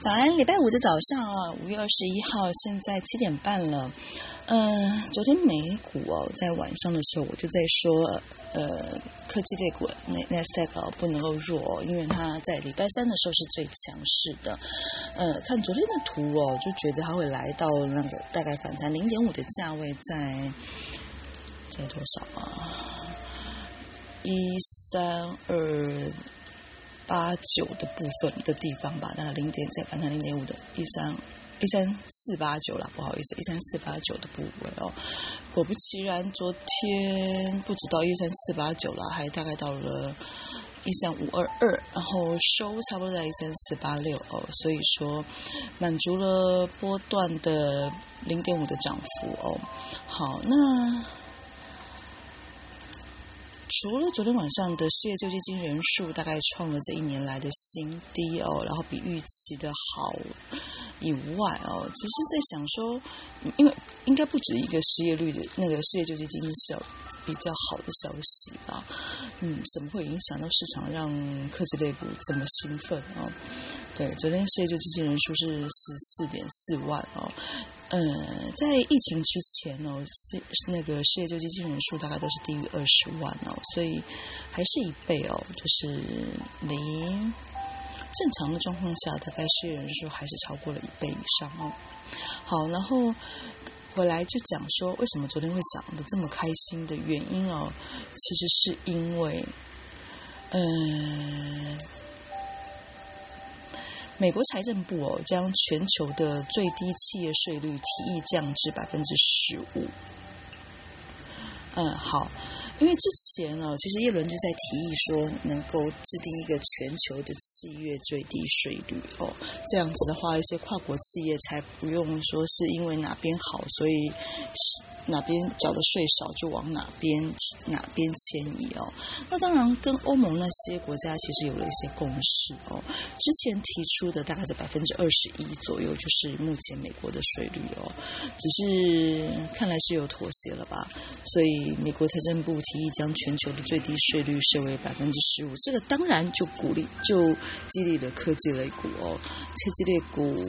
早安，礼拜五的早上啊，5月21号，现在7点半了。昨天美股在晚上的时候我就在说，科技类股NASDAQ不能够弱因为它在礼拜三的时候是最强势的。看昨天的图就觉得它会来到那个大概反弹0.5的价位在多少啊？13289的部分的地方吧，大概再反弹0.5的13489啦，不好意思，13489的部位果不其然，昨天不止到13489啦，还大概到了13522，然后收差不多在13486所以说满足了波段的0.5的涨幅好，那除了昨天晚上的失业救济金人数大概创了这1年来的新低然后比预期的好以外其实在想说，因为应该不止一个失业率的那个失业救济金比较好的消息啦，怎么会影响到市场让科技类股这么兴奋对，昨天失业救济金人数是14.4万在疫情之前那个失业救济金人数大概都是低于20万所以还是1倍就是离正常的状况下大概失业人数还是超过了1倍以上好，然后回来就讲说为什么昨天会讲的这么开心的原因其实是因为美国财政部将全球的最低企业税率提议降至15%。好，因为之前其实耶伦就在提议说能够制定一个全球的企业最低税率这样子的话，一些跨国企业才不用说是因为哪边好，所以哪边缴的税少就往哪边迁移那当然跟欧盟那些国家其实有了一些共识之前提出的大概在21%左右就是目前美国的税率只是看来是有妥协了吧，所以美国财政部提议将全球的最低税率设为15%，这个当然就激励了科技类股科技类股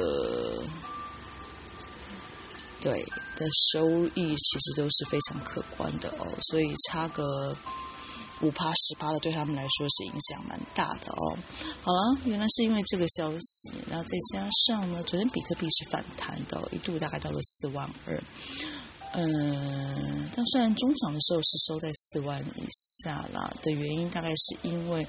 的收益其实都是非常可观的所以差个5% 10% 的对他们来说是影响蛮大的好了，原来是因为这个消息，然后再加上呢，昨天比特币是反弹的一度大概到了4万2但虽然中场的时候是收在4万以下啦的原因，大概是因为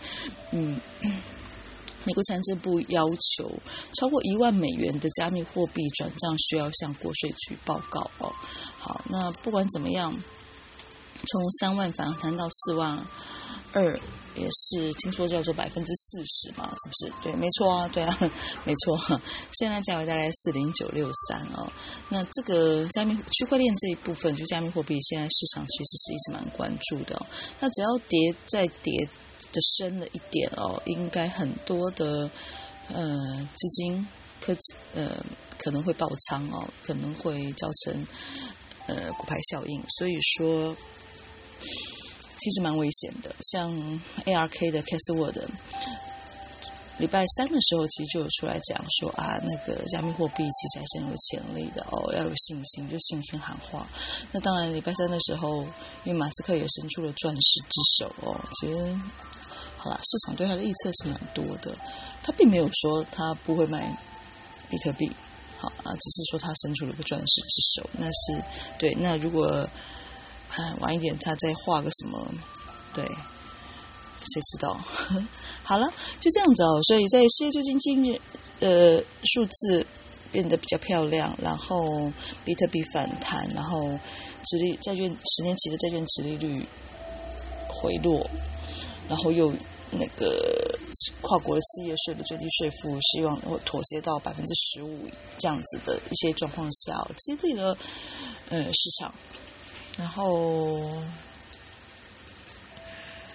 美国财政部要求超过1万美元的加密货币转账需要向国税局报告好，那不管怎么样，从3万反弹到4万2也是听说叫做40%嘛，是不是？对，没错啊，对啊，没错。现在价位大概40963那这个区块链这一部分，就加密货币，现在市场其实是一直蛮关注的那只要再跌的深了一点应该很多的资金可能会爆仓可能会造成骨牌效应，所以说其实蛮危险的。像 ARK 的 Castlewood礼拜三的时候其实就有出来讲说那个加密货币其实还是很有潜力的要有信心，就信心喊话。那当然礼拜三的时候，因为马斯克也伸出了钻石之手其实好啦，市场对他的预测是蛮多的，他并没有说他不会卖比特币好只是说他伸出了个钻石之手，那是对。那如果晚一点他再画个什么，对，谁知道好了，就这样子所以在失业救济金数字变得比较漂亮，然后比特币反弹，然后10年期的债券殖利率回落，然后又那个跨国的企业税的最低税负希望妥协到15%这样子的一些状况下激励了市场，然后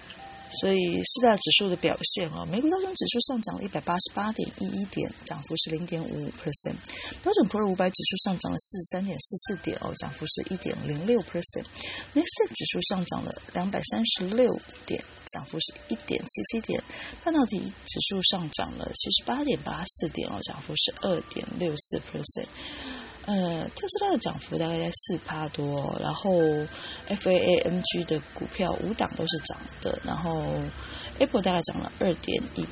所以四大指数的表现美股道琼指数上涨了 188.11 点，涨幅是 0.55%， 标准普尔500指数上涨了 43.44 点涨幅是 1.06%， Nasdaq 指数上涨了236点，涨幅是 1.77 点，半导体指数上涨了 78.84 点涨幅是 2.64%。特斯拉的涨幅大概在 4% 多，然后 FAAMG 的股票5档都是涨的，然后 Apple 大概涨了 2.18%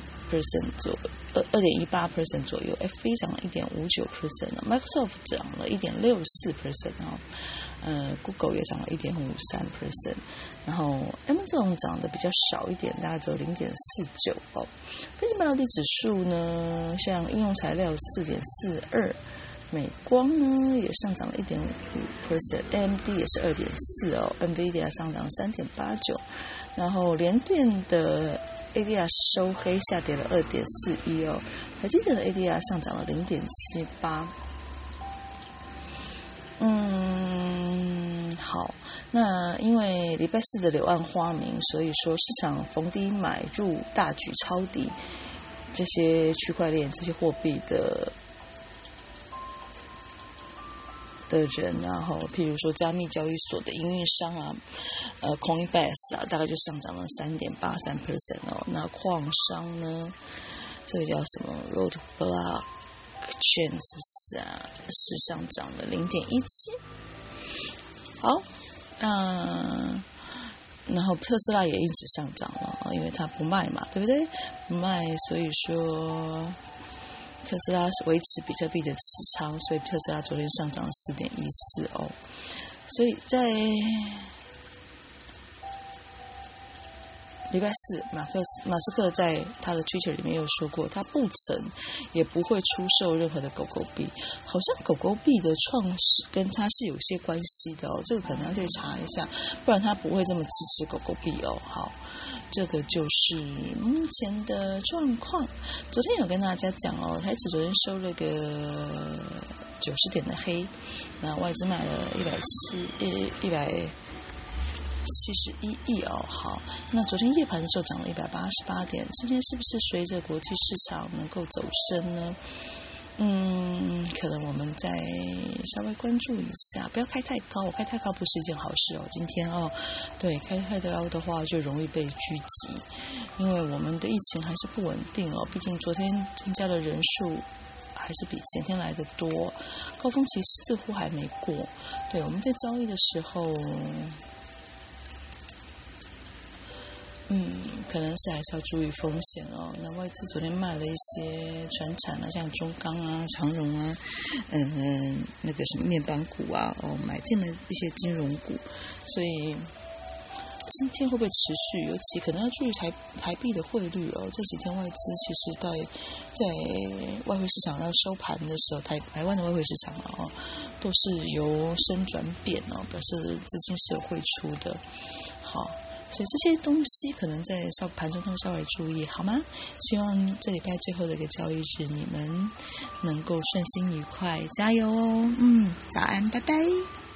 左右， FB 涨了 1.59%， Microsoft 涨了 1.64%， Google 也涨了 1.53%， 然后 Amazon 涨的比较少一点，大概只有 0.49%。非半导体指数呢，像应用材料 4.42%，美光呢也上涨了 1.5%， AMD 也是 2.4% NVIDIA 上涨 3.89%， 然后联电的 ADR 收黑下跌了 2.41%， 台积电的 ADR 上涨了 0.78%。好，那因为礼拜四的柳暗花明，所以说市场逢低买入大举抄底这些区块链这些货币的人，然后譬如说加密交易所的营运商Coinbase 大概就上涨了 3.83%那矿商呢，这个叫什么 Roadblock Chain 是不是是上涨了 0.17%。 好，然后特斯拉也因此上涨了，因为它不卖嘛，对不对？不卖，所以说特斯拉维持比特币的持仓，所以特斯拉昨天上涨了 4.14%所以在礼拜四，马斯克在他的 Twitter 里面有说过，他不曾也不会出售任何的狗狗币，好像狗狗币的创始跟他是有些关系的这个可能要再查一下，不然他不会这么支持狗狗币好，这个就是目前的状况。昨天有跟大家讲台指昨天收了个90点的黑，那外资买了171亿好，那昨天夜盘的时候涨了188点，今天是不是随着国际市场能够走升呢？可能我们再稍微关注一下，不要开太高，我开太高不是一件好事今天对，开太高的话就容易被狙击，因为我们的疫情还是不稳定毕竟昨天增加的人数还是比前天来的多，高峰期似乎还没过，对，我们在交易的时候可能是还是要注意风险那外资昨天卖了一些传产像中钢长荣那个什么面板股买进了一些金融股，所以今天会不会持续？尤其可能要注意台币的汇率这几天外资其实在外汇市场要收盘的时候，台湾的外汇市场都是由升转贬表示资金是有汇出的。好，所以这些东西可能在盘中都稍微注意好吗？希望这礼拜最后的一个交易日你们能够顺心愉快，加油早安，拜拜。